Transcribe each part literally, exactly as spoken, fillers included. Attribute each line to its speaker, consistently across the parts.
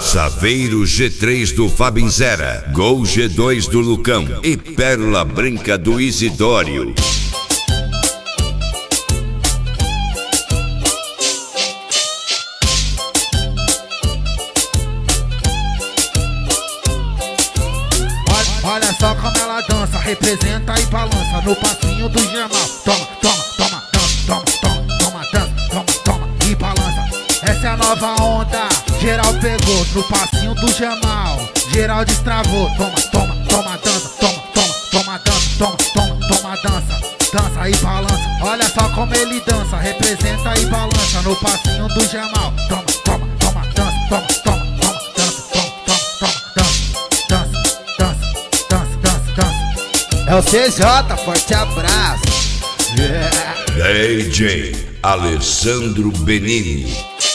Speaker 1: Saveiro G três do Fabinzera, Gol G dois do Lucão e Pérola Branca do Isidório.
Speaker 2: Olha só como ela dança, representa e balança no passinho do Jamal. Toma, toma, toma, dança, toma, toma, toma, dança, toma, toma e balança. Essa é a nova onda, geral pegou no passinho do Jamal. Geral destravou, toma, toma, toma, dança, toma, toma, toma, dança, toma, toma, toma, dança, dança e balança. Olha só como ele dança, representa e balança no passinho do Jamal. Toma, toma, toma, dança, toma, toma, toma, dança, toma, toma, toma, dança, dança. É o C J, forte abraço. Yeah.
Speaker 1: D J Alessandro Benini.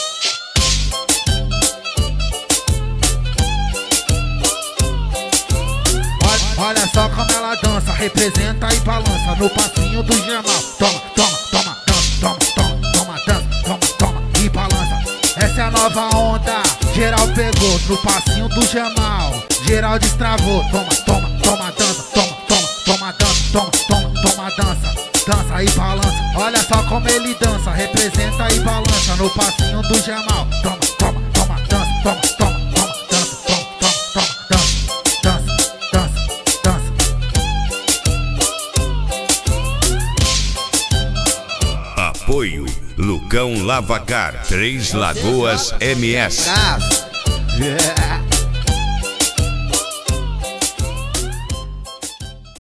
Speaker 2: Olha, olha só como ela dança, representa e balança no passinho do Jamal. Toma, toma, toma, dança, toma, toma, toma, dança, toma, toma e balança. Essa é a nova onda, geral pegou no passinho do Jamal. Geral destravou, toma, toma, toma, dança, toma, toma, toma, dança, toma, toma, toma, dança, dança e balança. Olha só como ele dança, representa e balança no passinho do Jamal. Toma, toma, toma, dança, toma, toma, toma, dança, toma, toma, toma, dança, dança, dança.
Speaker 1: Apoio Lucão Lavacar, Três Lagoas M S.
Speaker 2: Yeah.